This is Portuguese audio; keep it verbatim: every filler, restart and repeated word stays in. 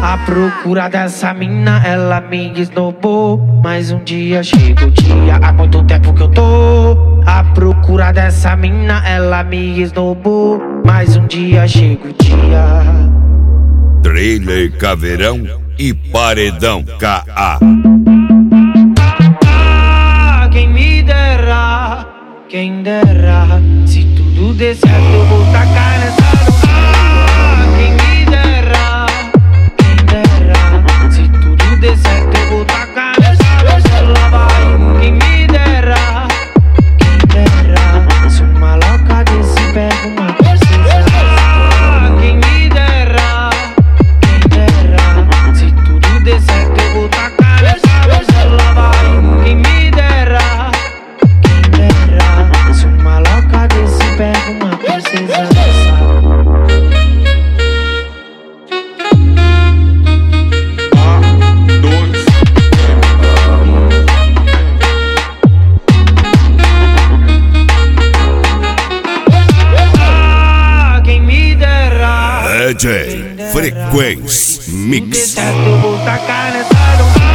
À procura dessa mina, ela me esnobou. Mas um dia chega o dia, há muito tempo que eu tô à procura dessa mina, ela me esnobou. Mas um dia chega o dia. Trailer Caveirão e Paredão K A. Ah, quem me dera, quem dera, se tudo der certo eu vou tacar nessa. Ah, quem me dera, quem dera, se tudo der certo eu vou tacar nessa. Ela vai, quem me dera, quem dera, se uma louca desse pega uma princesa. Ah, quem me dera, quem dera, se tudo der certo eu vou tacar nessa. Ela vai, quem me dera, quem dera, se uma louca desse pega uma princesa dessa. D J Frequência Mix. Eu vou tacar nessa.